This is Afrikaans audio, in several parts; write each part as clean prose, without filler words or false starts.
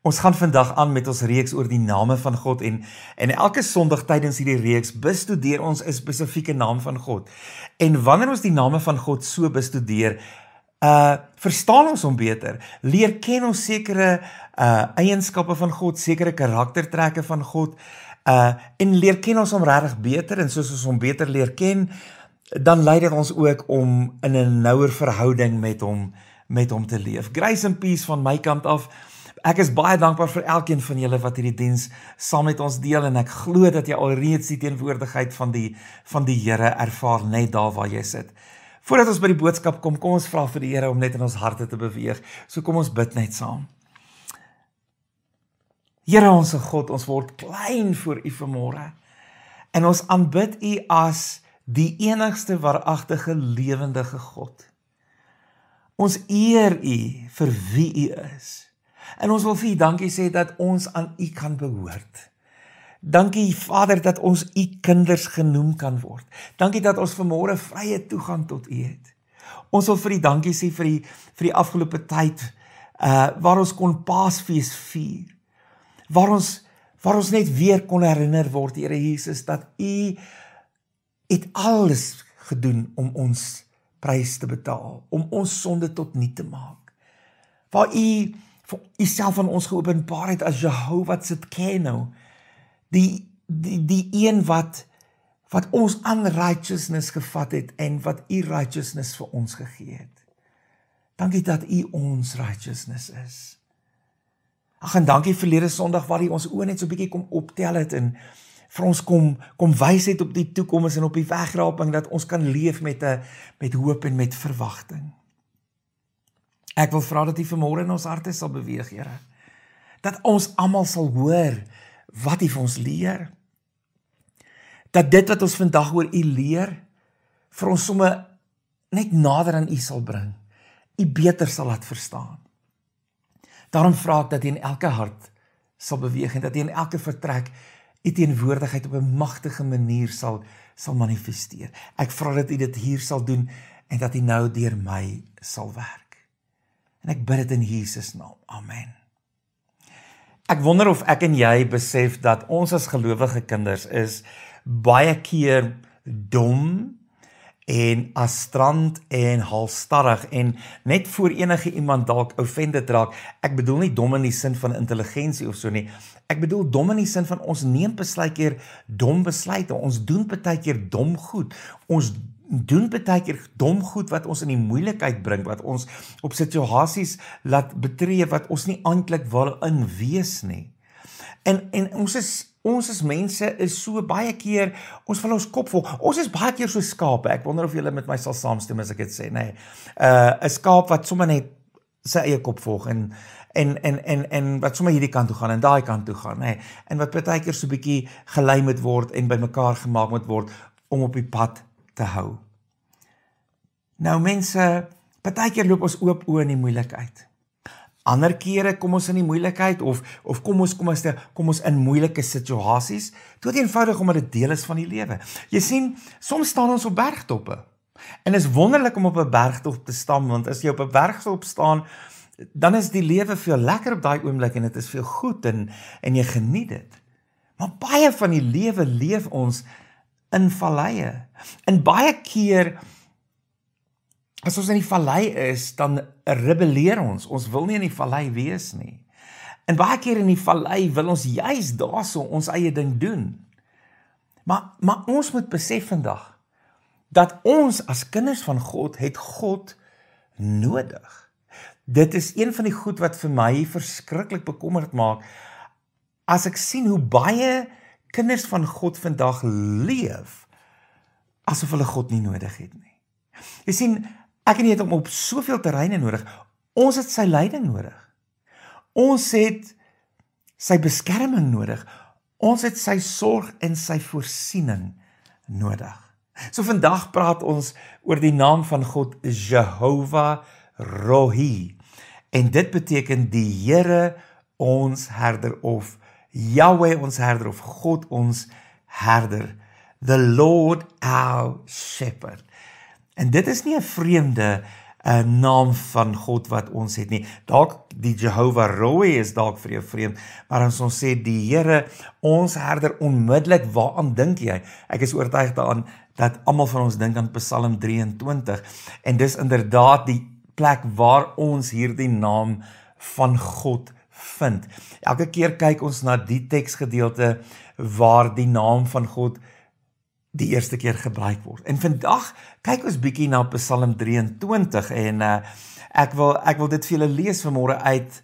Ons gaan vandag aan met ons reeks oor die name van God en elke Sondag tydens hierdie reeks bestudeer ons 'n spesifieke naam van God. En wanneer ons die name van God so bestudeer, verstaan ons hom beter, leer ken ons sekere eienskappe van God, sekere karaktertrekke van God, en leer ken ons hom regtig beter, en soos ons hom beter leer ken, dan lei dit ons ook om in 'n nouer verhouding met hom te leef. Grace and peace van my kant af. Ek is baie dankbaar vir elkeen van julle wat hierdie diens saam met ons deel, en ek glo dat jy alreeds die teenwoordigheid van die Here ervaar net daar waar jy sit. Voordat ons by die boodskap kom ons vra vir die Here om net in ons harte te beweeg. So kom ons bid net saam. Here ons God, ons word klein voor U vanmôre, en ons aanbid U as die enigste waaragtige lewendige God. Ons eer U vir wie U is. En ons wil vir U dankie sê dat ons aan U kan behoort. Dankie Vader dat ons U kinders genoem kan word. Dankie dat ons vanmôre vrye toegang tot U het. Ons wil vir U dankie sê vir die afgelope tyd waar ons kon Paasfees vier. Waar ons net weer kon herinner word, Here Jesus, dat U het alles gedoen om ons prys te betaal, om ons sonde tot niet te maak. Waar U self aan ons geopenbaar het as Jehovah Tsidkenu, die een wat ons unrighteousness gevat het en wat U righteousness vir ons gegee het. Dankie dat U ons righteousness is. Ag, en dankie verlede Sondag waar U ons oë net so 'n bietjie kom optel het en vir ons kom wys het op die toekoms en op die wegraping, dat ons kan leef met hoop en met verwagting. Ek wil vra dat U vanmôre in ons harte sal beweeg, Here. Dat ons almal sal hoor wat U vir ons leer. Dat dit wat ons vandag oor U leer, vir ons somme net nader aan U sal bring. U beter sal laat verstaan. Daarom vra ek dat U in elke hart sal beweeg en dat U in elke vertrek U teenwoordigheid op 'n magtige manier sal manifesteer. Ek vra dat U dit hier sal doen en dat U nou deur my sal werk. En ek bid dit in Jesus naam. Amen. Ek wonder of ek en jy besef dat ons as gelowige kinders is baie keer dom en astrant en halstarrig en net voor enige iemand dalk offended raak. Ek bedoel nie dom in die sin van intelligensie of so nie. Ek bedoel dom in die sin van ons neem baie keer dom besluite. Ons doen baie keer dom goed. Ons doen baie keer dom goed wat ons in die moeilikheid bring, wat ons op situasies laat betree wat ons nie eintlik wil in wees nie. En ons is mense is so baie keer, ons wil ons kop volg. Ons is baie keer so skape. Ek wonder of julle met my sal saamstem as ek dit sê, nee. 'n skaap wat sommer net sy eie kop volg en wat sommer hierdie kant toe gaan en daai kant toe gaan, nee. En wat baie keer so 'n bietjie gelei moet word en bymekaar gemaak moet word om op die pad te hou. Nou mense, baie keer loop ons oop oë in die moeilikheid. Ander kere kom ons in die moeilikheid of kom ons in moeilike situasies, dood eenvoudig omdat dit deel is van die lewe. Jy sien, soms staan ons op bergtoppe. En is wonderlik om op 'n bergtop te staan, want as jy op 'n bergtop staan, dan is die lewe veel lekker op daai oomblik en dit is veel goed en jy geniet dit. Maar baie van die lewe leef ons in valleie. En baie keer as ons in die vallei is, dan rebelleer ons. Ons wil nie in die vallei wees nie. En baie keer in die vallei wil ons juis daarso ons eie ding doen. Maar ons moet besef vandag, dat ons as kinders van God, het God nodig. Dit is een van die goed wat vir my verskriklik bekommerd maak, as ek sien hoe baie kinders van God vandag leef, asof hulle God nie nodig het nie. Jy sien, ek en jy het hom op soveel terreine nodig. Ons het sy leiding nodig. Ons het sy beskerming nodig. Ons het sy sorg en sy voorsiening nodig. So vandag praat ons oor die naam van God, Jehovah Rohi. En dit beteken die Here ons herder, of Yahweh ons herder, of God ons herder. The Lord our shepherd. En dit is nie 'n vreemde 'n naam van God wat ons het nie. Dalk die Jehovah Roe is dalk vir jou vreemd, maar as ons sê die Here, ons herder, onmiddellik, waaraan dink jy? Ek is oortuig daaraan dat almal van ons dink aan Psalm 23, en dis inderdaad die plek waar ons hierdie naam van God vind. Elke keer kyk ons na die teksgedeelte waar die naam van God die eerste keer gebruik word. En vandag kyk ons bietjie na Psalm 23 en ek wil dit vir julle lees vanmôre uit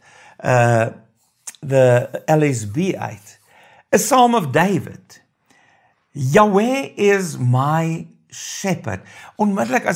the LSB uit. A Psalm of David. Yahweh is my shepherd. Onmiddellik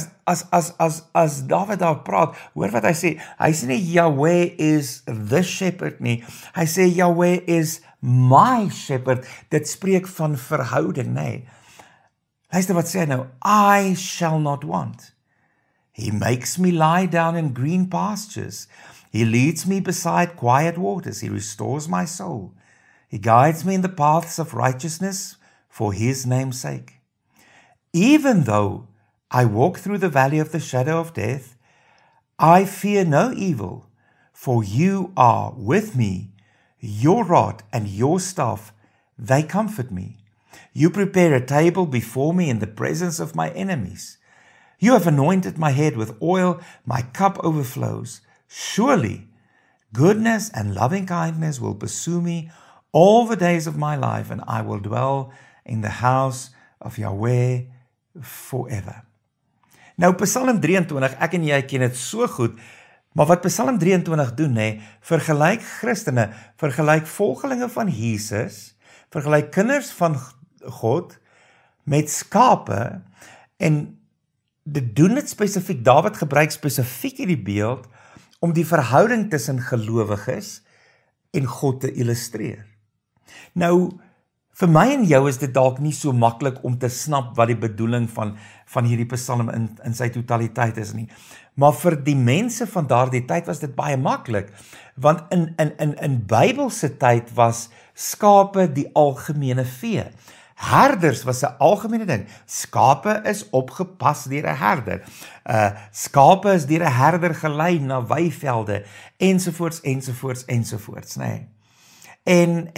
as David daar praat, hoor wat hy sê. Hy sê nie Yahweh is the shepherd nie. Hy sê Yahweh is my shepherd. Dit spreek van verhouding, nee. Luister wat sê hy nou, I shall not want. He makes me lie down in green pastures. He leads me beside quiet waters. He restores my soul. He guides me in the paths of righteousness for his name's sake. Even though I walk through the valley of the shadow of death, I fear no evil, for you are with me. Your rod and your staff, they comfort me. You prepare a table before me in the presence of my enemies. You have anointed my head with oil, my cup overflows. Surely, goodness and loving kindness will pursue me all the days of my life, and I will dwell in the house of Yahweh forever. Nou Psalm 23, ek en jy ken dit so goed, maar wat Psalm 23 doen, vergelyk Christene, vergelyk volgelinge van Jesus, vergelyk kinders van God met skape, en dit doen dit spesifiek, David gebruik spesifiek hierdie beeld om die verhouding tussen gelowiges en God te illustreer. Nou, vir my en jou is dit dalk nie so maklik om te snap wat die bedoeling van hierdie Psalm in sy totaliteit is nie. Maar vir die mense van daardie tyd was dit baie maklik, want in Bybelse tyd was skape die algemene vee. Herders was 'n algemene ding. Skape is opgepas deur 'n herder. Skape is deur 'n herder gelei na weivelde, ensovoorts, ensovoorts, ensovoorts, nee. En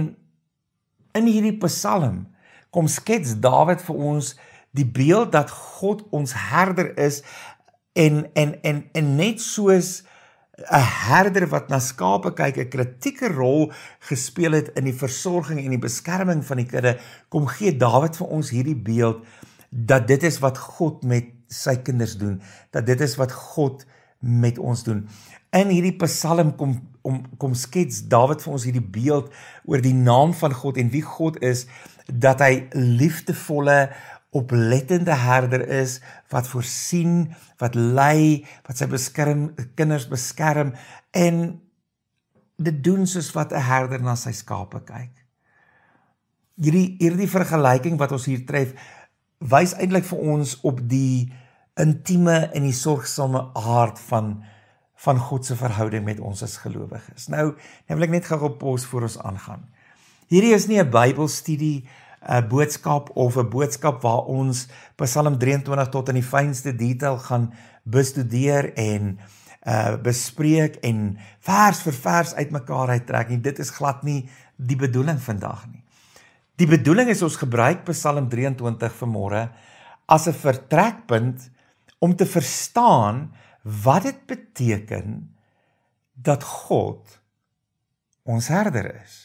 in hierdie Psalm kom skets Dawid vir ons die beeld dat God ons herder is en net soos 'n herder wat na skape kyk, 'n kritieke rol gespeel het in die versorging en die beskerming van die kudde, kom gee Dawid vir ons hierdie beeld dat dit is wat God met sy kinders doen, dat dit is wat God met ons doen. In hierdie Psalm kom skets Dawid vir ons hierdie beeld oor die naam van God en wie God is, dat hy liefdevolle, oplettende herder is, wat voorsien, wat lei, wat sy kinders beskerm, en dit doen soos wat 'n herder na sy skape kyk. Hierdie vergelyking wat ons hier tref, wys eintlik vir ons op die intieme en die sorgsame aard van God se verhouding met ons as gelowiges. Nou wil ek net gou op pos voor ons aangaan. Hierdie is nie 'n Bybelstudie, 'n boodskap of 'n boodskap waar ons Psalm 23 tot in die fynste detail gaan bestudeer en bespreek en vers vir vers uitmekaar uittrek nie. Dit is glad nie die bedoeling vandag nie. Die bedoeling is ons gebruik Psalm 23 vanmôre as 'n vertrekpunt om te verstaan wat dit beteken dat God ons herder is.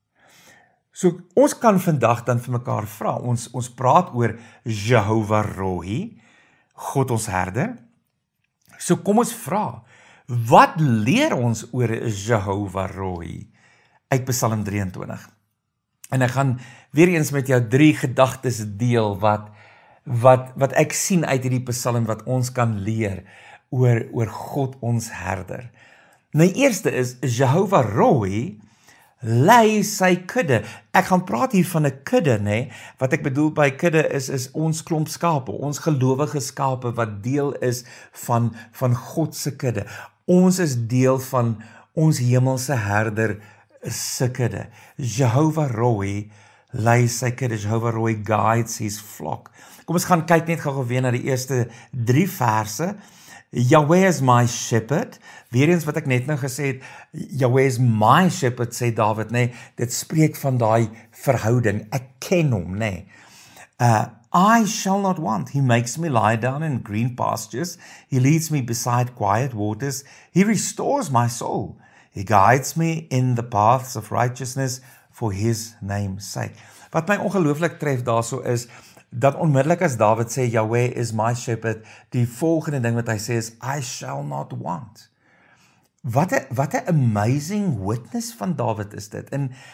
So ons kan vandag dan vir mekaar vra, ons praat oor Jehovah Roe, God ons herder. So kom ons vra, wat leer ons oor Jehovah Roe uit Psalm 23? En ek gaan weer eens met jou 3 gedagtes deel wat ek sien uit hierdie Psalm wat ons kan leer oor God ons herder. Nou eerste is Jehovah Roe lei sy kudde. Ek gaan praat hier van 'n kudde, Wat ek bedoel by kudde is ons klomp skape, ons gelowige skape wat deel is van God se kudde. Ons is deel van ons hemelse herder se kudde. Jehovah Roe lei sy kudde. Jehovah Roe guides his flock. Kom ons gaan kyk net gou weer na die eerste 3 verse. Yahweh is my shepherd. Weer eens wat ek net nou gesê het, Yahweh is my shepherd, sê Dawid, nee, dit spreek van daai verhouding. Ek ken hom, nee. I shall not want. He makes me lie down in green pastures. He leads me beside quiet waters. He restores my soul. He guides me in the paths of righteousness for his name's sake. Wat my ongelooflik tref daarso is, dat onmiddellik as Dawid sê, Yahweh is my shepherd, die volgende ding wat hy sê is, I shall not want. Wat 'n amazing witness van Dawid is dit.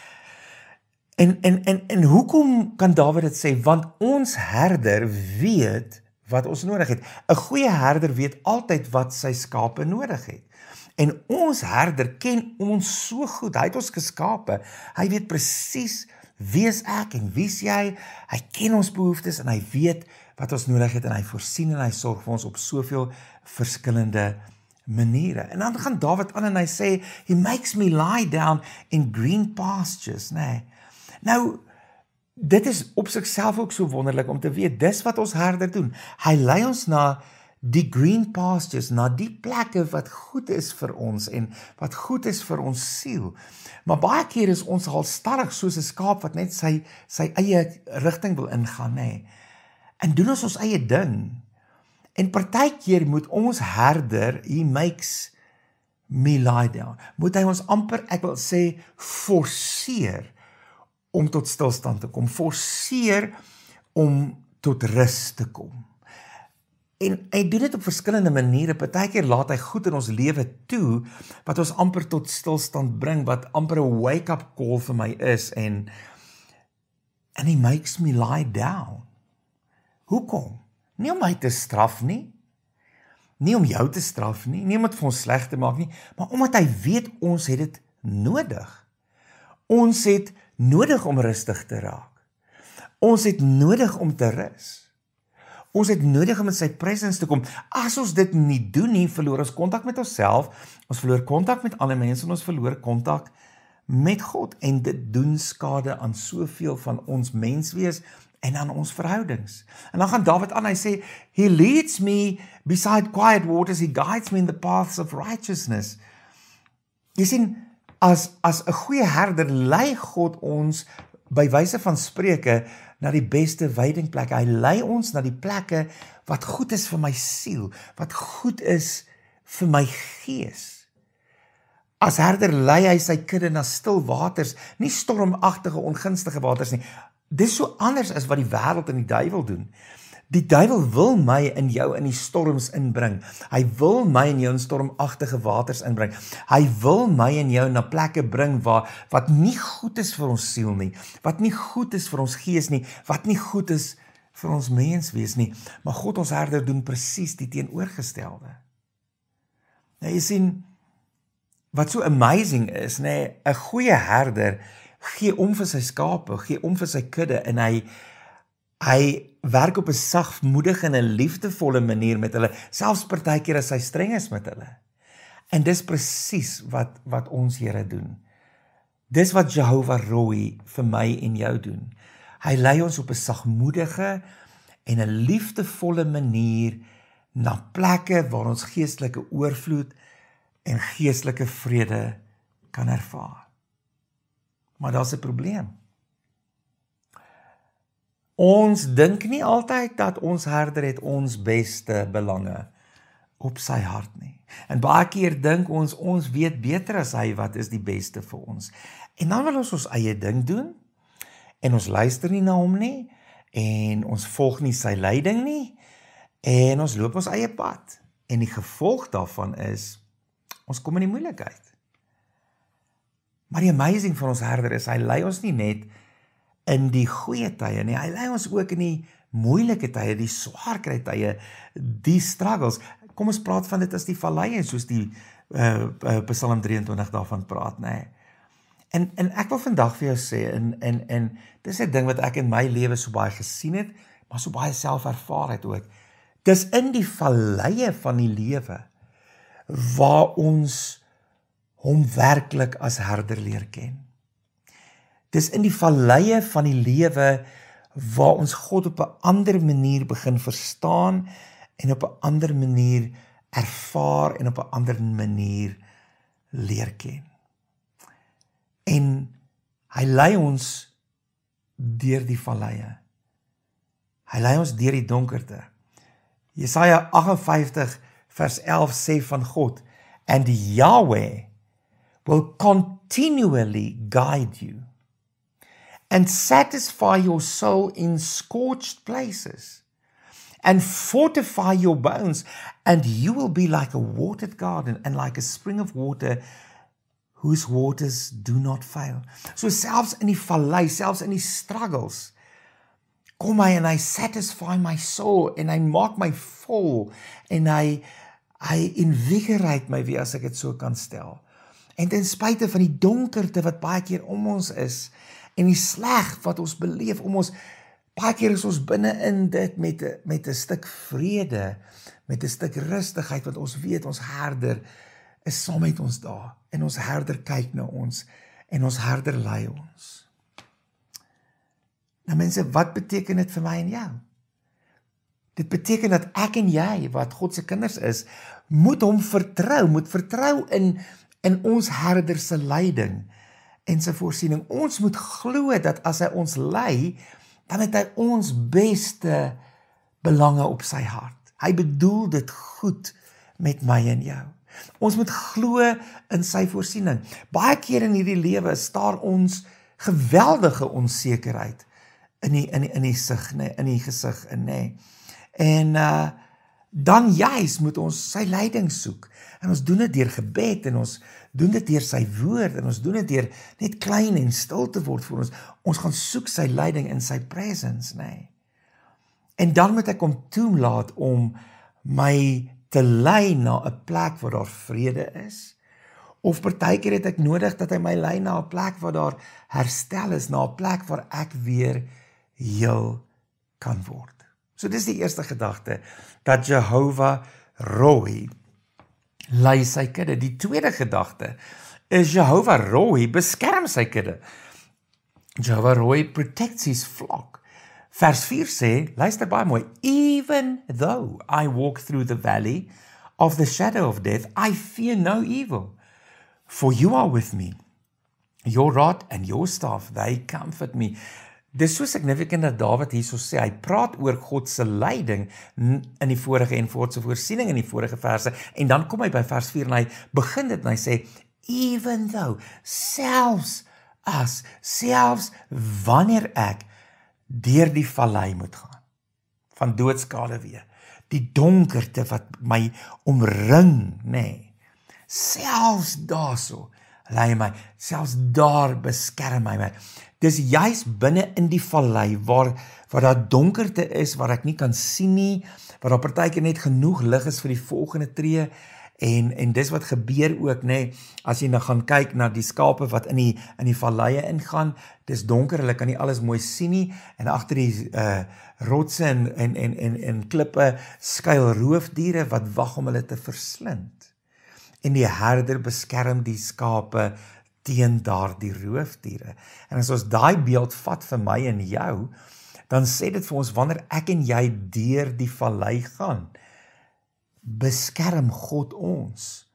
En hoekom kan Dawid dit sê? Want ons herder weet wat ons nodig het. 'n Goeie herder weet altyd wat sy skape nodig het. En ons herder ken ons so goed. Hy het ons geskape. Hy weet presies wie is ek en wie is jy? Hy ken ons behoeftes en hy weet wat ons nodig het en hy voorsien en hy sorg vir ons op soveel verskillende maniere. En dan gaan Dawid aan en hy sê, he makes me lie down in green pastures, nee. Nou, dit is op sigself ook so wonderlik om te weet, dis wat ons herder doen. Hy lei ons na die green pastures, na die plekke wat goed is vir ons en wat goed is vir ons siel. Maar baie keer is ons halstarrig soos 'n skaap wat net sy eie rigting wil ingaan, nee. En doen ons eie ding. En partykeer moet ons herder, he makes me lie down, moet hy ons amper, ek wil sê, forceer om tot stilstand te kom, forceer om tot rus te kom. En hy doen dit op verskillende maniere, partykeer laat hy goed in ons lewe toe, wat ons amper tot stilstand bring, wat amper 'n wake-up call vir my is, en he makes me lie down. Hoekom? Nie om my te straf nie, nie om jou te straf nie, nie om dit vir ons sleg te maak nie, maar omdat hy weet ons het dit nodig. Ons het nodig om rustig te raak. Ons het nodig om te rus. Ons het nodig om in sy presence te kom. As ons dit nie doen nie, verloor ons kontak met onsself, ons verloor kontak met ander mense en ons verloor kontak met God. En dit doen skade aan soveel van ons menswees en aan ons verhoudings. En dan gaan Dawid aan, hy sê, he leads me beside quiet waters, he guides me in the paths of righteousness. Jy sien, as 'n goeie herder lei God ons by wyse van Spreuke na die beste weidingplekke. Hy lei ons na die plekke wat goed is vir my siel, wat goed is vir my gees. As herder lei hy sy kudde na stil waters, nie stormagtige, ongunstige waters nie. Dis so anders as wat die wêreld en die duiwel doen. Die duiwel wil my en jou in die storms inbring. Hy wil my en jou in stormagtige waters inbring. Hy wil my en jou na plekke bring wat nie goed is vir ons siel nie, wat nie goed is vir ons gees nie, wat nie goed is vir ons menswees nie. Maar God ons herder doen presies die teenoorgestelde. Nou jy sien, wat so amazing is, nee, 'n goeie herder gee om vir sy skape, gee om vir sy kudde en hy werk op 'n sagmoedige en 'n liefdevolle manier met hulle, selfs partykeer as hy streng is met hulle. En dis presies wat ons Here doen. Dis wat Jehovah Roi vir my en jou doen. Hy lei ons op 'n sagmoedige en 'n liefdevolle manier na plekke waar ons geestelike oorvloed en geestelike vrede kan ervaar. Maar daar's 'n probleem. Ons dink nie altyd dat ons herder het ons beste belange op sy hart nie. En baie keer dink ons weet beter as hy wat is die beste vir ons. En dan wil ons eie ding doen, en ons luister nie na hom nie, en ons volg nie sy leiding nie, en ons loop ons eie pad. En die gevolg daarvan is, ons kom in die moeilikheid. Maar die amazing van ons herder is, hy lei ons nie net in die goeie tye nie, hy lei ons ook in die moeilike tye, die swaar kry tye, die struggles. Kom ons praat van dit as die valleie, soos die Psalm 23 daarvan praat, nee. En ek wil vandag vir jou sê, en dis 'n ding wat ek in my lewe so baie gesien het, maar so baie self ervaar het ook. Dis in die valleie van die lewe, waar ons hom werklik as herder leer ken. Dis in die valleie van die lewe waar ons God op 'n ander manier begin verstaan en op 'n ander manier ervaar en op 'n ander manier leer ken. En hy lei ons deur die valleie. Hy lei ons deur die donkerte. Jesaja 58 vers 11 sê van God, and Yahweh will continually guide you and satisfy your soul in scorched places and fortify your bones, and you will be like a watered garden and like a spring of water whose waters do not fail. So selfs in die vallei, selfs in die struggles, kom hy en hy satisfy my soul en hy maak my vol en hy invigorate my, wie as ek dit so kan stel. En ten spyte van die donkerte wat baie keer om ons is en die sleg wat ons beleef om ons, baie keer is ons binne in dit met 'n stuk vrede, met 'n stuk rustigheid, want ons weet ons herder is saam met ons daar en ons herder kyk na ons en ons herder lei ons. Nou mense, wat beteken dit vir my en jou? Dit beteken dat ek en jy, wat God se kinders is, moet hom vertrou, moet vertrou in ons herder se leiding en sy voorsiening. Ons moet glo dat as hy ons lei, dan het hy ons beste belange op sy hart. Hy bedoel dit goed met my en jou. Ons moet glo in sy voorsiening. Baie keer in hierdie lewe staar ons geweldige onsekerheid in die gesig in, nê. En dan juis moet ons sy leiding soek. En ons doen dit deur gebed en ons doen dit deur sy woord en ons doen dit deur net klein en stil te word vir ons. Ons gaan soek sy leiding in sy presence, nê. En dan moet ek hom toelaat om my te lei na 'n plek waar daar vrede is. Of partykeer het ek nodig dat hy my lei na 'n plek waar daar herstel is, na 'n plek waar ek weer heel kan word. So dis die eerste gedagte, dat Jehovah Roi lei sy kudde. Die tweede gedagte is Jehovah Roi beskerm sy kudde. Jehovah Roi protects his flock. Vers 4 sê, luister baie mooi, even though I walk through the valley of the shadow of death, I fear no evil, for you are with me. Your rod and your staff, they comfort me. Dis so significant dat Dawid hierso sê, hy praat oor God se leiding in die vorige en God se voorsiening in die vorige verse, en dan kom hy by vers 4 en hy begin dit en hy sê, even though, selfs wanneer ek deur die vallei moet gaan, van doodskade weer, die donkerte wat my omring, nê, selfs daarso, lei my, selfs daar beskerm hy my. Dis juis binne in die vallei, waar daar donkerte is, waar ek nie kan sien nie, waar daar partykeer net genoeg lig is vir die volgende tree, en dis wat gebeur ook, nê, as jy nou gaan kyk na die skape wat in die valleie ingaan, dis donker, hulle kan nie alles mooi sien nie, en agter die rotse en klippe skuil roofdiere wat wag om hulle te verslind. En die herder beskerm die skape teen daardie roofdiere. En as ons daai beeld vat vir my en jou, dan sê dit vir ons, wanneer ek en jy deur die vallei gaan, beskerm God ons,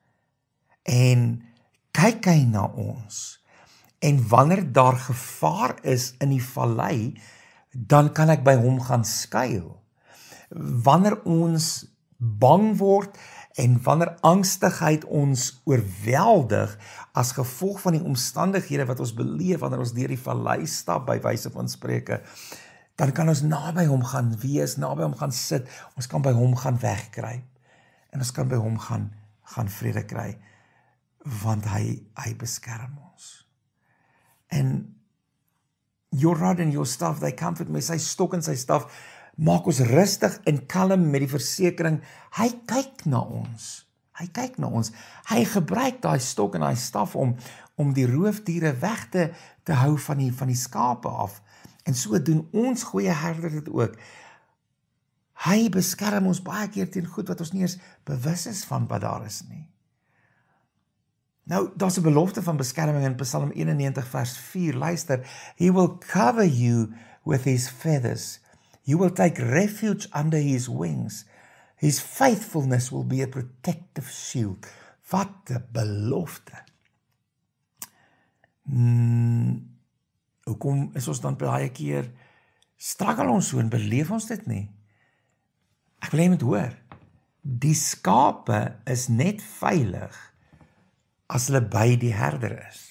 en kyk hy na ons, en wanneer daar gevaar is in die vallei, dan kan ek by hom gaan skuil. Wanneer ons bang word, en wanneer angstigheid ons oorweldig, as gevolg van die omstandighede wat ons beleef, wanneer ons deur die vallei stap, by wyse van spreke, dan kan ons naby hom gaan wees, naby hom gaan sit, ons kan by hom gaan wegkry, en ons kan by hom gaan vrede kry, want hy beskerm ons. En your rod and your staff, they comfort me, sy stok en sy staf, maak ons rustig en kalm met die versekering, hy kyk na ons, hy gebruik daai stok en daai staf om die roofdiere weg te hou van die skape af, en so doen ons goeie herder dit ook. Hy beskerm ons baie keer teen goed wat ons nie eens bewus is van wat daar is nie. Nou, daar's 'n belofte van beskerming in Psalm 91 vers 4, luister, he will cover you with his feathers, you will take refuge under his wings, His faithfulness will be a protective shield. Wat 'n belofte. Hoekom is ons dan baie keer, struggle ons so en beleef ons dit nie? Ek wil jy moet hoor, die skape is net veilig as hulle by die herder is.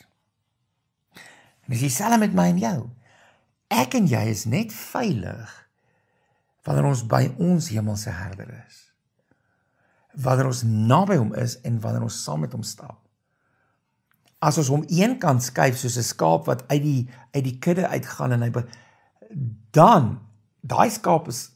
En dis dieselfde met my en jou. Ek en jy is net veilig wanneer ons by ons hemelse herder is. Wanneer ons naby hom is en wanneer ons saam met hom stap. As ons hom een kant skuif soos 'n skaap wat uit die kudde uitgaan en dan daai skaap is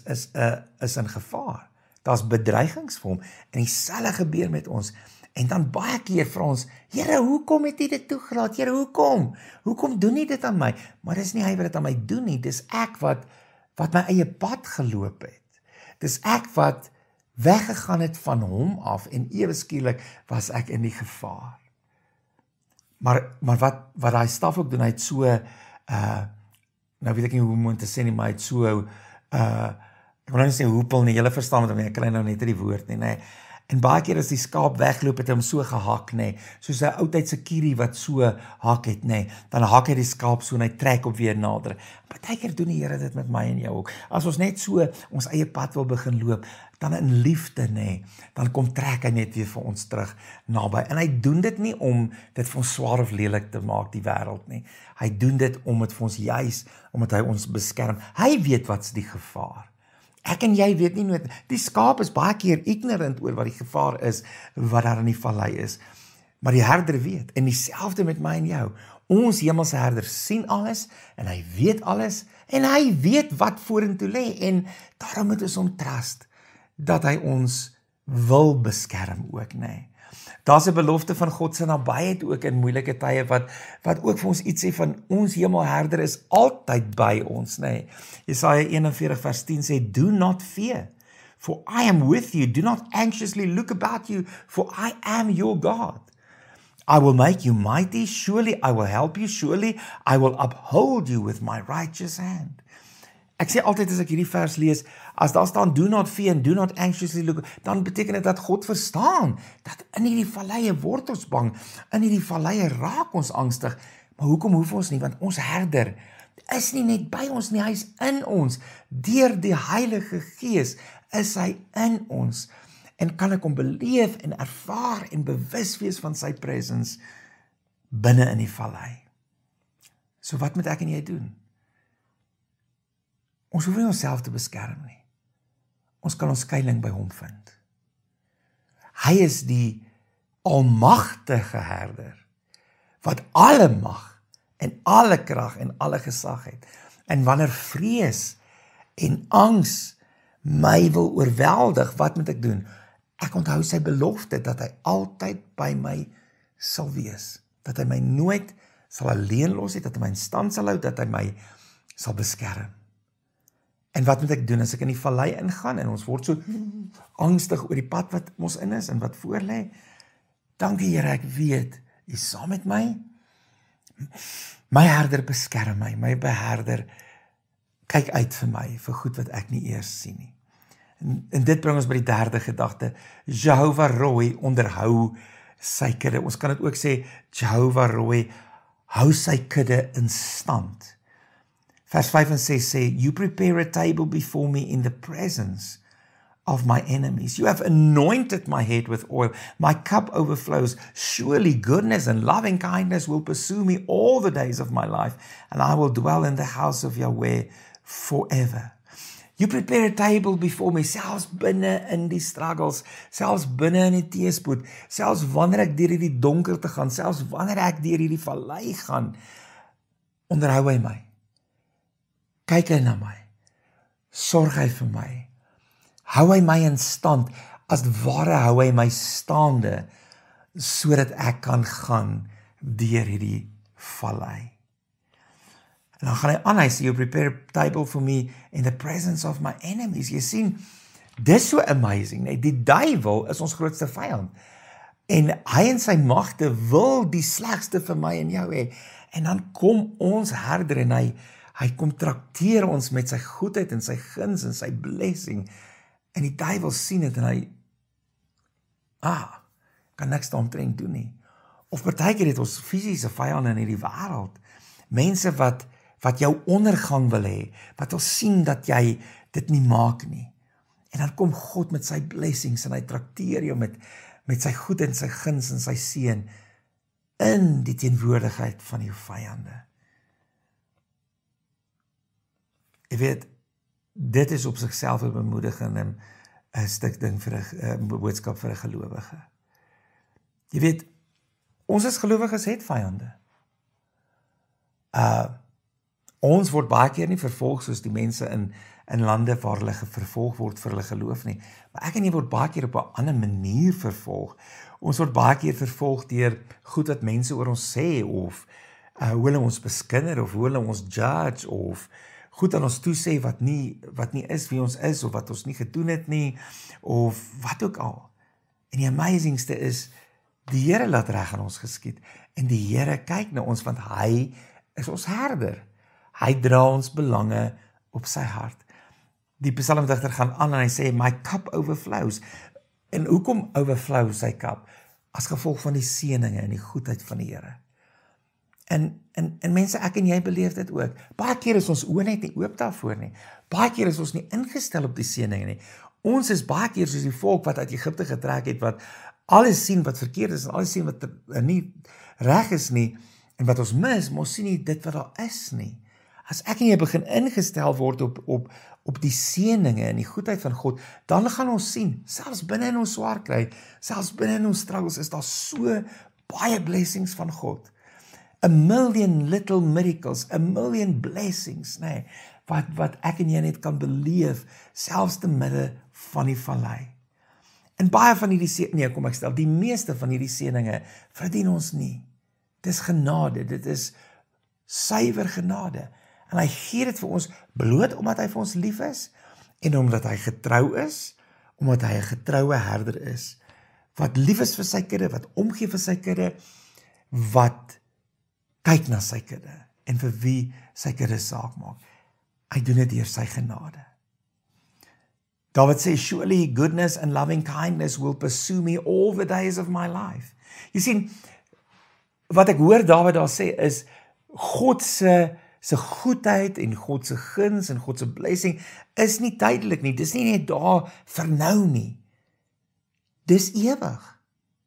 in gevaar. Daar's bedreigings vir hom en dieselfde gebeur met ons. En dan baie keer vra ons, Here, hoekom het U dit toegelaat? Here, hoekom? Hoekom doen U dit aan my? Maar dis nie hy wat dit aan my doen nie, dis ek wat my eie pad geloop het. Dis ek wat weggegaan het van hom af en ewe skielik was ek in die gevaar. Maar wat daai staf ook doen, hy het so, nou weet ek nie hoe moet te sê nie, maar hy het so, ek wil nou nie sê hoepel nie, julle verstaan wat ek kry nou net die woord nie, nee. En baie keer as die skaap wegloop het hy hom so gehak, nee, soos 'n oudtydse kierie wat so hak het, nee, dan hak hy die skaap so en hy trek op weer nader. Partykeer doen die Here dit met my en jou ook. As ons net so ons eie pad wil begin loop, dan in liefde, nee, dan kom trek hy net weer vir ons terug naby. En hy doen dit nie om dit vir ons swaar of lelik te maak, die wêreld nie. Hy doen dit om dit vir ons juis, omdat hy ons beskerm. Hy weet wat's die gevaar. Ek en jy weet nie nooit, die skaap is baie keer ignorant oor wat die gevaar is, wat daar in die vallei is. Maar die herder weet, en dieselfde met my en jou. Ons hemelse herder sien alles, en hy weet alles, en hy weet wat vorentoe lê, en daarom moet ons hom trust, dat hy ons wil beskerm ook, nee. Daar's 'n belofte van God se nabyheid ook in moeilike tye, wat ook vir ons iets sê van ons hemelherder is altyd by ons, nee. Jesaja 41 vers 10 sê, do not fear, for I am with you. Do not anxiously look about you, for I am your God. I will make you mighty. Surely I will help you. Surely I will uphold you with my righteous hand. Ek sê altyd as ek hierdie vers lees, as daar staan, do not fear and do not anxiously look, dan beteken dit dat God verstaan, dat in hierdie valleie word ons bang, in hierdie valleie raak ons angstig, maar hoekom hoef ons nie, want ons herder is nie net by ons nie, hy is in ons, deur die Heilige Gees is hy in ons, en kan ek hom beleef en ervaar en bewus wees van sy presence binne in die vallei. So wat moet ek en jy doen? Ons hoef nie onsself te beskerm nie. Ons kan ons skuiling by hom vind. Hy is die almagtige herder, wat alle mag en alle krag en alle gesag het. En wanneer vrees en angs my wil oorweldig, wat moet ek doen? Ek onthou sy belofte, dat hy altyd by my sal wees. Dat hy my nooit sal alleen los het, dat hy my in stand sal hou, dat hy my sal beskerm. En wat moet ek doen as ek in die vallei ingaan en ons word so angstig oor die pad wat ons in is en wat voor lê? Dankie Here, ek weet, U is saam met my. My herder beskerm my, my beherder kyk uit vir my, vir goed wat ek nie eers sien nie. En dit bring ons by die derde gedagte, Jehovah Rohi onderhou sy kudde. Ons kan dit ook sê, Jehovah Rohi hou sy kudde in stand. Vers 5 en 6 sê, you prepare a table before me in the presence of my enemies. You have anointed my head with oil. My cup overflows. Surely goodness and loving kindness will pursue me all the days of my life, and I will dwell in the house of Yahweh forever. You prepare a table before me, selfs binne in die struggles, selfs binne in die teëspoed, selfs wanneer ek deur hierdie donkerte gaan, selfs wanneer ek deur hierdie vallei gaan, onderhou hy my. Kyk hy na my, sorg hy vir my, hou hy my in stand, as ware hou hy my staande, sodat ek kan gaan deur hierdie vallei. En dan gaan hy aan, hy sê, you prepare a table for me in the presence of my enemies. Jy sien, dis so amazing, nee? Die duiwel is ons grootste vyand, en hy en sy magte wil die slegste vir my en jou hê, en dan kom ons herder en hy kom trakteer ons met sy goedheid en sy guns en sy blessing, En die duiwel sien dit en hy, kan niks daaromtrent doen nie. Of partykeer het ons fisiese vyande in hierdie wêreld. Mense wat jou ondergang wil hê, wat wil sien dat jy dit nie maak nie. En dan kom God met sy blessings en hy trakteer jou met sy goed en sy guns en sy seën in die teenwoordigheid van jou vyande. Jy weet, dit is op sigself 'n bemoediging en 'n stuk ding vir 'n boodskap vir 'n gelowige. Jy weet, ons as gelowiges het vyande. Ons word baie keer nie vervolg soos die mense in lande waar hulle vervolg word vir hulle geloof nie. Maar ek en jy word baie keer op 'n ander manier vervolg. Ons word baie keer vervolg deur goed wat mense oor ons sê, of hoe hulle ons beskinder, of hoe hulle ons judge, of goed aan ons toesê wat nie is wie ons is, of wat ons nie gedoen het nie, of wat ook al. En die amazingste is, die Here laat reg aan ons geskied, en die Here kyk na ons, want hy is ons herder. Hy dra ons belange op sy hart. Die psalmdigter gaan aan en hy sê, my cup overflows. En hoekom overflow sy cup? As gevolg van die seëninge en die goedheid van die Here. En mense, ek en jy beleef dit ook. Baie keer is ons oë net nie oop daarvoor nie. Baie keer is ons nie ingestel op die seëninge nie. Ons is baie keer soos die volk wat uit Egipte getrek het, wat alles sien wat verkeerd is, en alles sien wat nie reg is nie, en wat ons mis, maar ons sien nie dit wat daar is nie. As ek en jy begin ingestel word op die seëninge en die goedheid van God, dan gaan ons sien, selfs binne in ons swaar kry, selfs binne in ons struggles, is daar so baie blessings van God. 1 million little miracles, 1 million blessings, nee, wat ek en jy net kan beleef, selfs te midde van die vallei. En baie van hierdie die meeste van hierdie seëninge verdien ons nie. Dit is genade, dit is suiwer genade. En hy gee dit vir ons bloot omdat hy vir ons lief is, en omdat hy getrou is, omdat hy 'n getroue herder is, wat lief is vir sy kudde, wat omgee vir sy kudde, wat kyk na sy kudde, en vir wie sy kudde saak maak. Hy doen dit deur sy genade. David sê, surely goodness and loving kindness will pursue me all the days of my life. Jy sien, wat ek hoor David daar sê is, God se goedheid en God se guns en God se blessing is nie tydelik nie, dis nie net daar vir nou nie. Dis ewig.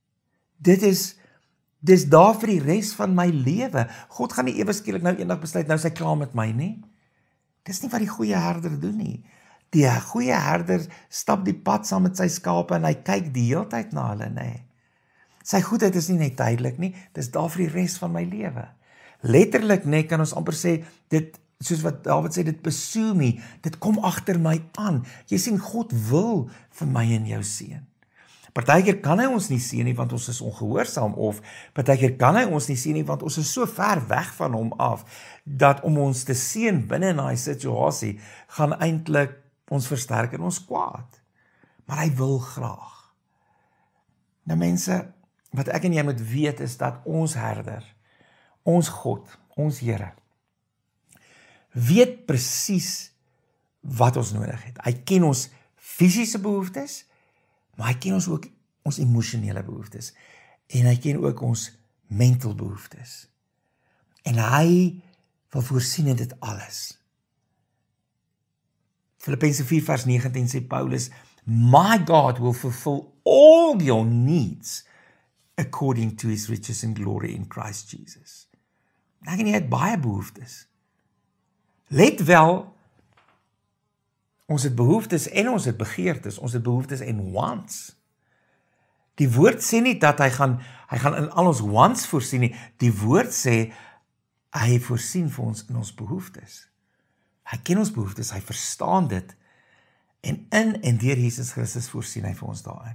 Dis daar vir die res van my lewe. God gaan nie ewe skielik nou eendag besluit, nou is hy klaar met my nie. Dis nie wat die goeie herder doen nie. Die goeie herder stap die pad saam met sy skape en hy kyk die hele tyd na hulle, nee. Sy goedheid is nie net tydelik nie, dis daar vir die res van my lewe. Letterlik net kan ons amper sê, dit, soos wat David sê, dit pursue me, dit kom agter my aan. Jy sien, God wil vir my en jou seën. Partykeer kan hy ons nie seën nie, want ons is ongehoorsaam, of partykeer kan hy ons nie seën nie, want ons is so ver weg van hom af, dat om ons te seën binne in daai situasie, gaan eintlik ons versterk en ons kwaad. Maar hy wil graag. Nou mense, wat ek en jy moet weet is dat ons herder, ons God, ons Here, weet presies wat ons nodig het. Hy ken ons fisiese behoeftes, maar hy ken ons ook ons emosionele behoeftes. En hy ken ook ons mental behoeftes. En hy wil voorsien in dit alles. Filippense 4 vers 19 sê Paulus, my God will fulfill all your needs according to his riches and glory in Christ Jesus. Ek en jy het baie behoeftes. Let wel, ons het behoeftes en ons het begeertes, ons het behoeftes en wants. Die woord sê nie dat hy gaan in al ons wants voorsien nie, die woord sê, hy voorsien vir ons in ons behoeftes. Hy ken ons behoeftes, hy verstaan dit, en in en deur Jesus Christus voorsien hy vir ons daarin.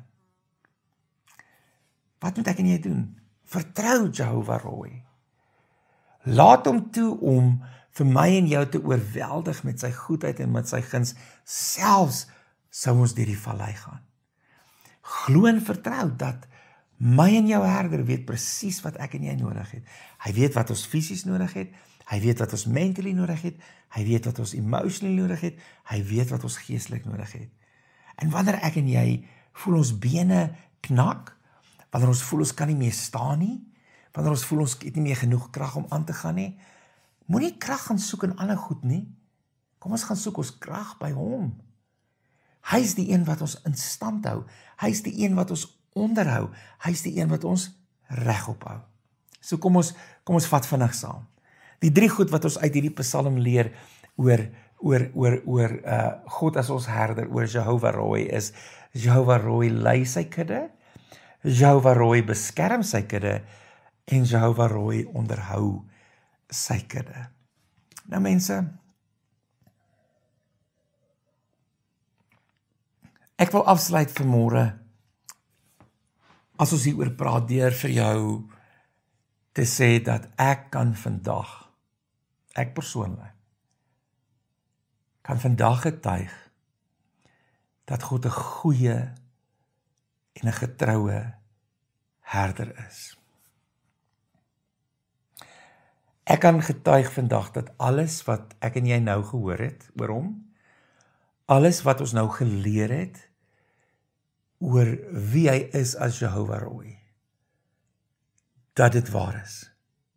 Wat moet ek en jy doen? Vertrou Jehovah Roy. Laat hom toe om vir my en jou te oorweldig met sy goedheid en met sy guns, selfs sou ons deur die vallei gaan. Glo en vertrou dat my en jou herder weet presies wat ek en jy nodig het. Hy weet wat ons fisies nodig het, hy weet wat ons mentally nodig het, hy weet wat ons emotionally nodig het, hy weet wat ons geestelik nodig het. En wanneer ek en jy voel ons bene knak, wanneer ons voel ons kan nie meer staan nie, wanneer ons voel ons het nie meer genoeg krag om aan te gaan nie, moenie krag gaan soek in ander goed nie. Kom ons gaan soek ons krag by hom. Hy is die een wat ons in stand hou. Hy is die een wat ons onderhou. Hy is die een wat ons regop hou. So kom ons vat vinnig saam. Die 3 goed wat ons uit hierdie Psalm leer oor God as ons herder, oor Jehovah Roy is, Jehovah Roy lei sy kudde, Jehovah Roy beskerm sy kudde, en Jehovah Roy onderhou sy kudde. Nou mense, ek wil afsluit vanmôre, as ons hieroor praat, deur vir jou te sê dat ek kan vandag, ek persoonlik, kan vandag getuig dat God 'n goeie en 'n getroue herder is. Ek kan getuig vandag dat alles wat ek en jy nou gehoor het oor hom, alles wat ons nou geleer het oor wie hy is as Jehovah Roy, dat dit waar is.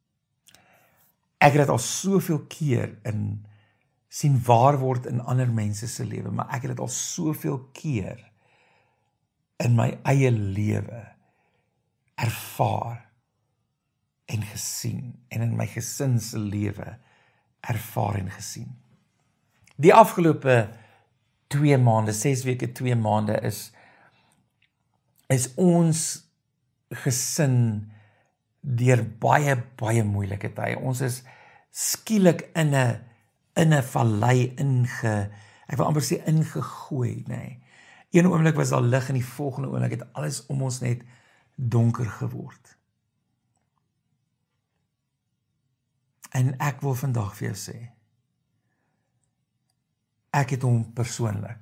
Ek het dit al soveel keer sien waar word in ander mense se lewe, maar ek het dit al soveel keer in my eie lewe ervaar en gesien, en in my gesin se lewe ervaar en gesien. Die afgelope 2 maande, 6 weke, 2 maande is ons gesin deur baie moeilike tye. Ons is skielik in 'n vallei ek wil amper sê ingegooi, nê. Een oomblik was daar lig en die volgende oomblik het alles om ons net donker geword. En ek wil vandag vir jou sê, ek het hom persoonlik,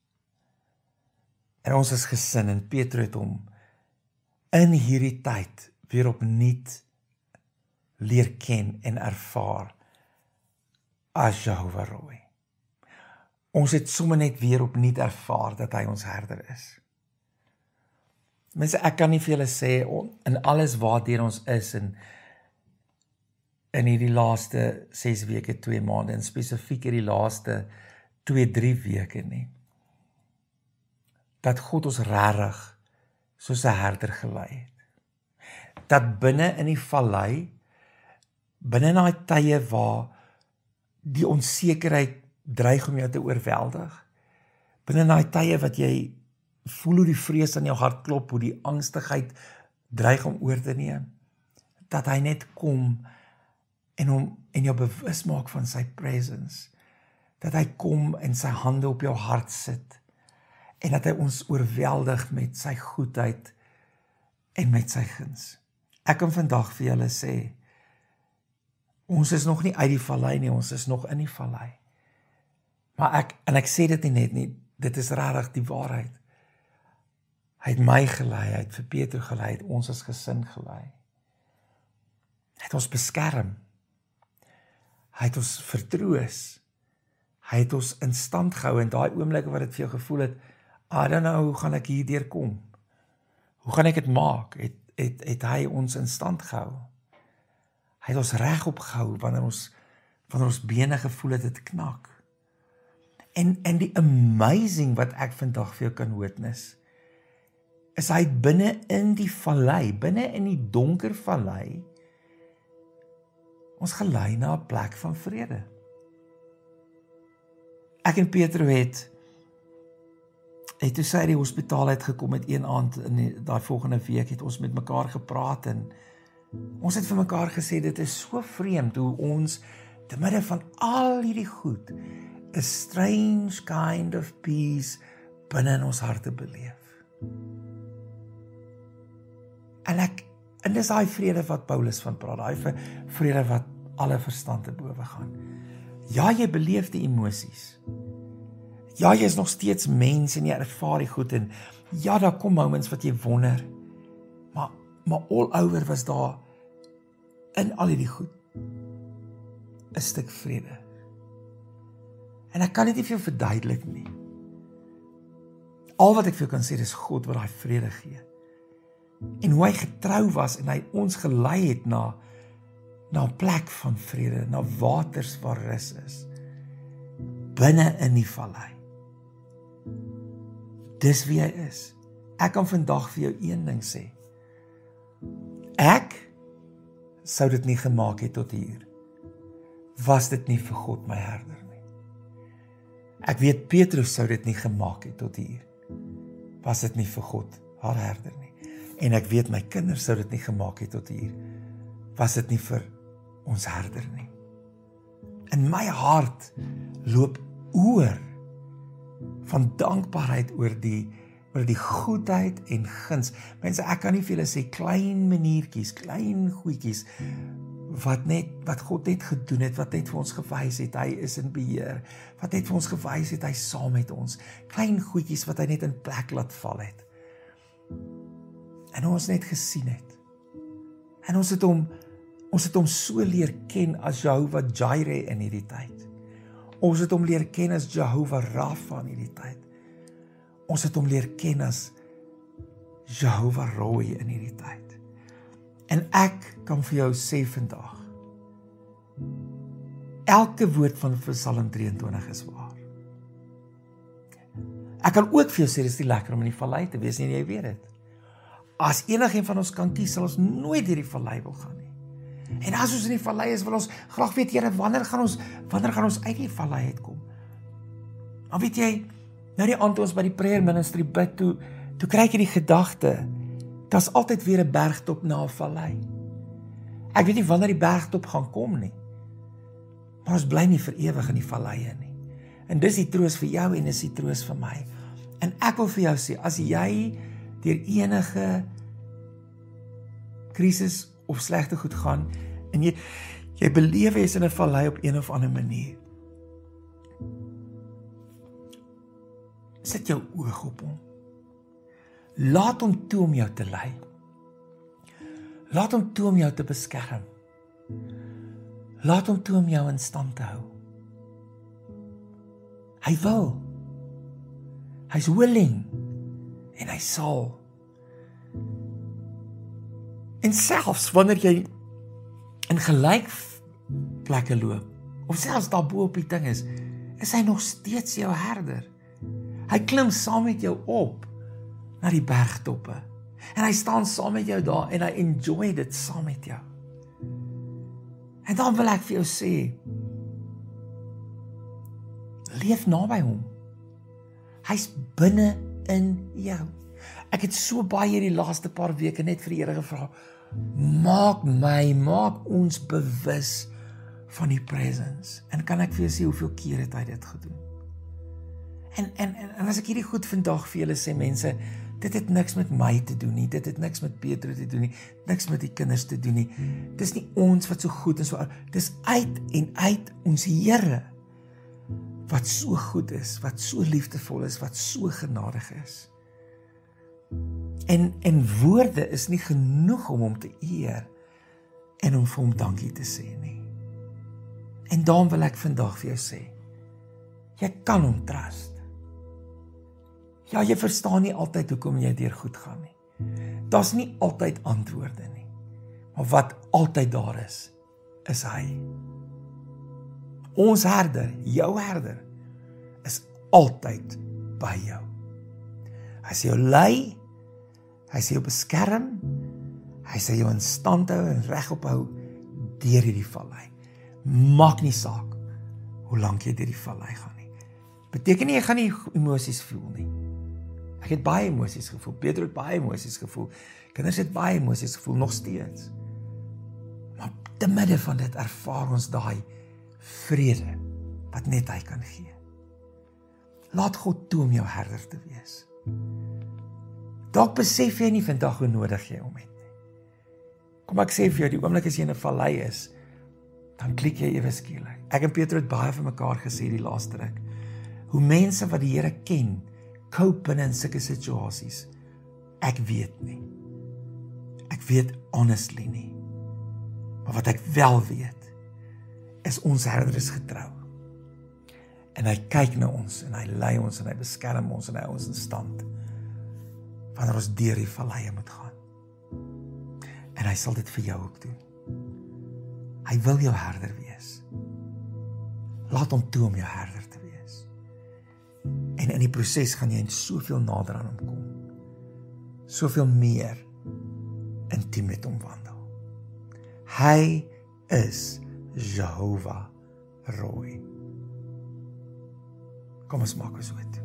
en ons as gesin, en Petro het hom in hierdie tyd weer opnuut leer ken en ervaar as Jehovah Roy. Ons het sommer net weer opnuut ervaar dat hy ons herder is. Mense, ek kan nie vir julle sê, in alles waardeur ons is, en in hierdie laaste 6 weke, 2 maande, en spesifiek hierdie laaste 2-3 weke nie, dat God ons regtig soos 'n herder gelei het. Dat binne in die vallei, binne in daai tye waar die onsekerheid dreig om jou te oorweldig, binne in daai tye wat jy voel hoe die vrees in jou hart klop, hoe die angstigheid dreig om oor te neem, dat hy net kom en jou bewus maak van sy presence, dat hy kom en sy hande op jou hart sit, en dat hy ons oorweldig met sy goedheid en met sy guns. Ek kan vandag vir julle sê, ons is nog nie uit die vallei nie, ons is nog in die vallei. Maar ek sê dit nie net nie, dit is regtig die waarheid. Hy het my gelei, hy het vir Petro gelei, hy het ons as gesin gelei. Hy het ons beskerm. Hy het ons vertroos. Hy het ons in stand gehou in daai oomblikke wat dit vir jou gevoel het, I don't know, hoe gaan ek hierdeur kom? Hoe gaan ek dit maak? Het hy ons in stand gehou? Hy het ons regop gehou wanneer ons bene gevoel het knak. En die amazing wat ek vandag vir jou kan witness, is hy binne in die vallei, binne in die donker vallei, ons gelei na 'n plek van vrede. Ek en Petro het toe sy uit die hospitaal uitgekom het een aand in daai volgende week, het ons met mekaar gepraat en ons het vir mekaar gesê, dit is so vreemd hoe ons te midde van al hierdie goed 'n strange kind of peace binne in ons harte beleef. En dis daai vrede wat Paulus van praat, daai vrede wat alle verstand te bowe gaan. Ja, jy beleef die emosies. Ja, jy is nog steeds mens en jy ervaar die goed en ja, daar kom moments wat jy wonder, maar all over was daar in al die goed 'n stuk vrede. En ek kan dit nie vir jou verduidelik nie. al wat ek vir jou kan sê, dis God wat daai vrede gee. En hoe hy getrou was en hy ons gelei het na 'n plek van vrede, na waters waar rus is, binne in die vallei. Dis wie hy is. Ek kan vandag vir jou een ding sê. Ek sou dit nie gemaak het tot hier, was dit nie vir God my herder nie. Ek weet Petrus sou dit nie gemaak het tot hier, was dit nie vir God haar herder nie. En ek weet my kinders sou dit nie gemaak het tot hier, was dit nie vir ons herder nie. In my hart loop oor van dankbaarheid oor die goedheid en guns. Mense, ek kan nie vir julle sê klein maniertjies, klein goedjies wat God net gedoen het, wat net vir ons gewys het, hy is in beheer, wat net vir ons gewys het, hy is saam met ons, klein goedjies wat hy net in plek laat val het, en ons net gesien het, en ons het hom so leer ken as Jehovah Jireh in hierdie tyd, ons het hom leer ken as Jehovah Rapha in hierdie tyd, ons het hom leer ken as Jehovah Rohi in hierdie tyd. En ek kan vir jou sê vandag, elke woord van Psalm 23 is waar. Ek kan ook vir jou sê, dis nie lekker om in die vallei te wees nie, en jy weet het. As enigeen van ons kan kies, sal ons nooit deur die vallei wil gaan nie. En as ons in die vallei is, wil ons graag weet, Here, wanneer gaan ons uit die vallei uitkom? Maar weet jy, nou die aand toe ons by die prayer ministry bid, toe kry ek die gedagte, daar's altyd weer 'n bergtop na 'n vallei. Ek weet nie wanneer die bergtop gaan kom nie, maar ons bly nie vir ewig in die valleie nie. En dis die troos vir jou en dis die troos vir my. En ek wil vir jou sê, as jy deur enige krisis of slegte goed gaan, en jy beleef jy's in 'n vallei op een of ander manier, sit jou oog op hom. Laat hom toe om jou te lei. Laat hom toe om jou te beskerm. Laat hom toe om jou in stand te hou. Hy wil. Hy's willing. En hy sal. En selfs wanneer jy in gelyk plekke loop, of selfs daarbo op die ding is hy nog steeds jou herder. Hy klim saam met jou op na die bergtoppe. En hy staan saam met jou daar en hy enjoy dit saam met jou. En dan wil ek vir jou sê, leef naby hom. Hy's binne in jou. Ek het so baie die laaste paar weke net vir die Here gevra, maak ons bewus van die presence. En kan ek vir jou sê hoeveel keer het hy dit gedoen? En as ek hierdie goed vandag vir julle sê, mense, dit het niks met my te doen nie, dit het niks met Petrus te doen nie, niks met die kinders te doen nie, dis nie ons wat so goed en so, dis uit en uit ons Here, wat so goed is, wat so liefdevol is, wat so genadig is. En woorde is nie genoeg om hom te eer, en om vir hom dankie te sê nie. En daarom wil ek vandag vir jou sê, jy kan hom trust. Ja, jy verstaan nie altyd hoekom jy deur goed gaan nie. Daar's nie altyd antwoorde nie. Maar wat altyd daar is hy. Ons herder, jou herder, is altyd by jou. Hy sal jou lei, hy sal jou beskerm, hy sal jou in stand hou en regop hou deur hierdie vallei. Maak nie saak hoe lank jy deur die vallei gaan nie. Beteken nie jy gaan nie emosies voel nie. Ek het baie emosies gevoel, Petrus het baie emosies gevoel, kinders het baie emosies gevoel, nog steeds. Maar te midde van dit ervaar ons daai vrede, wat net hy kan gee. Laat God toe om jou herder te wees. Dalk besef jy nie vandag hoe nodig jy hom het nie. Kom ek sê vir jou, die oomblik as jy in 'n vallei is, dan klik jy ewe skielik. Ek en Petrus het baie vir mekaar gesê die laaste ruk, hoe mense wat die Here ken, cope in sulke situasies. Ek weet nie. Ek weet honestly nie. Maar wat ek wel weet, is ons herder is getrou. En hy kyk na ons, en hy lei ons, en hy beskerm ons, en hy hou ons in stand, wanneer ons deur die valleie moet gaan. En hy sal dit vir jou ook doen. Hy wil jou herder wees. Laat hom toe om jou herder te wees. En in die proses gaan jy in soveel nader aan hom kom. Soveel meer intiem met hom wandel. Hy is Jehovah Rooi. Kom ons maak ons oop.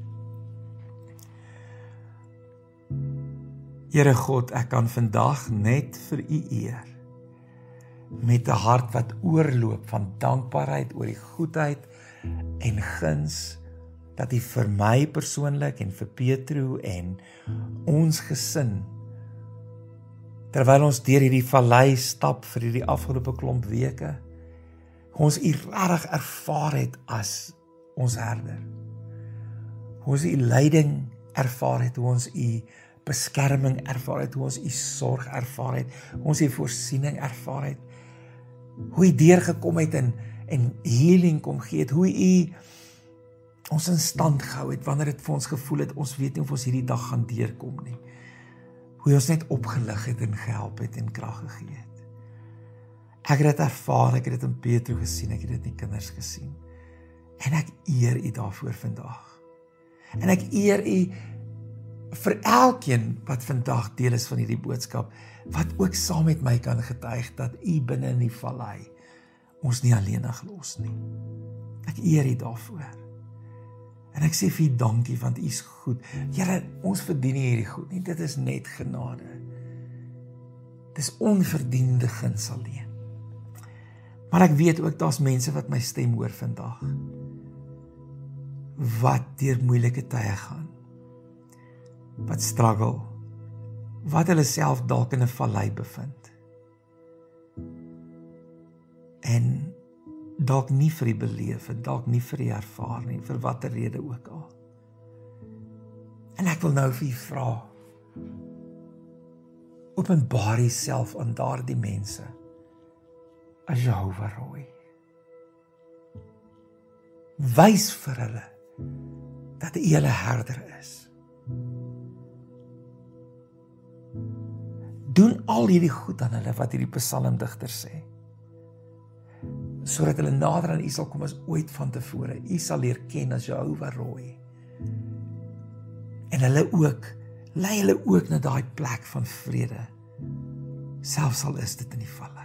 Here God, ek kan vandag net vir U eer, met 'n hart wat oorloop van dankbaarheid oor die goedheid en guns, dat U vir my persoonlik en vir Petro en ons gesin, terwyl ons deur hierdie vallei stap vir hierdie afgelope klomp weke, ons U regtig ervaar het as ons herder. Hoe ons U leiding ervaar het, hoe ons U beskerming ervaar het, hoe ons U sorg ervaar het, hoe ons U voorsiening ervaar het, hoe U deurgekom het en healing kom gee het, hoe U ons in stand gehou het, wanneer dit vir ons gevoel het, ons weet nie of ons hierdie dag gaan deurkom nie. Hoe U ons net opgelig het en gehelp het en krag gegee het. Ek het dit ervaar, ek het dit in Petro gesien, ek het dit in die kinders gesien. En ek eer U daarvoor vandag. En ek eer U vir elkeen wat vandag deel is van hierdie boodskap, wat ook saam met my kan getuig dat U binne in die vallei ons nie alleenig los nie. Ek eer U daarvoor. En ek sê vir U dankie, want U is goed. Here, ons verdien nie hierdie goed nie, dit is net genade. Dit is onverdiende guns alleen. Maar ek weet ook, daar's mense wat my stem hoor vandag, wat deur moeilike tye gaan, wat struggle, wat hulle self dalk in 'n vallei bevind, en dalk nie vir die beleef, en dalk nie vir die ervaar nie, vir watter rede ook al. En ek wil nou vir U vra, openbaar Uself aan daardie mense, as Jehovah Rooi. Wys vir hulle, dat U hulle herder is. Doen al hierdie goed aan hulle, wat hierdie psalmdigter sê, sodat hulle nader aan U sal kom as ooit van tevore. U sal leer ken as Jehovah Rooi. En hulle ook, lei hulle ook na daai plek van vrede, selfs al is dit in die vallei.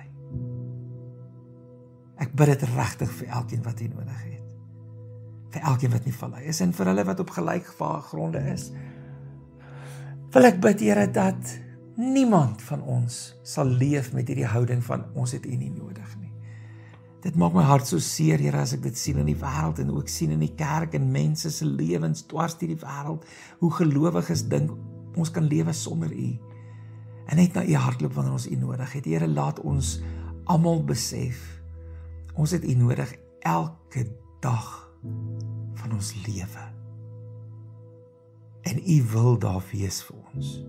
Ek bid dit regtig vir elkeen wat U nodig het. Vir elkeen wat in die vallei is, en vir hulle wat op gelykvare gronde is, wil ek bid, Here, dat niemand van ons sal leef met hierdie houding van ons het U nie nodig nie. Dit maak my hart so seer, Here, as ek dit sien in die wêreld en ook sien in die kerk en mense se lewens dwars deur die wêreld, hoe gelowiges dink ons kan lewe sonder U. En net na U hardloop wanneer ons U nodig het. Here, laat ons almal besef, ons het U nodig elke dag van ons lewe. En U wil daar wees vir ons.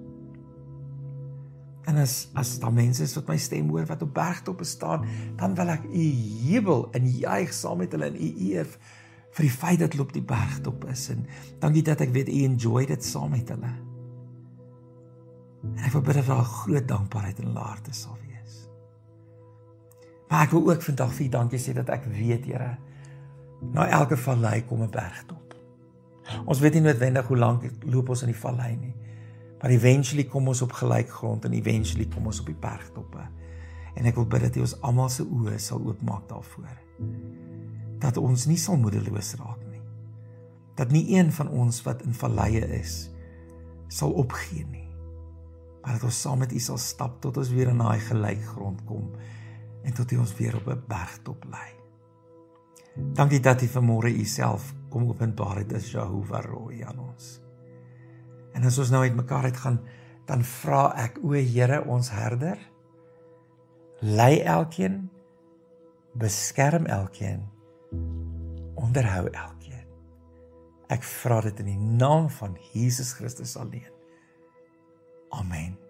En as daar mense is wat my stem hoor, wat op bergtoppe staan, dan wil ek U jubel en juig saam met hulle en U eer vir die feit dat hulle op die bergtop is. En dankie dat ek weet U enjoy dit saam met hulle. En ek wil bid dat daar 'n groot dankbaarheid in hulle harte sal wees. Maar ek wil ook vandag vir U dankie sê dat ek weet, Here, na elke vallei kom 'n bergtop. Ons weet nie noodwendig hoe lank loop ons in die vallei nie, maar eventually kom ons op gelyk grond en eventually kom ons op die bergtoppe. En ek wil bid dat U ons almal se oë sal oopmaak daarvoor. Dat ons nie sal moedeloos raak nie. Dat nie een van ons wat in valleie is, sal opgee nie. Maar dat ons saam met U sal stap tot ons weer in daai gelyk grond kom en tot U ons weer op 'n bergtop lei. Dankie dat U vanmôre Uself kom openbaar het as Jehovah Rooi aan ons. En as ons nou uit mekaar uitgaan, dan vra ek, o Here, ons herder, lei elkeen, beskerm elkeen, onderhou elkeen. Ek vra dit in die naam van Jesus Christus alleen. Amen.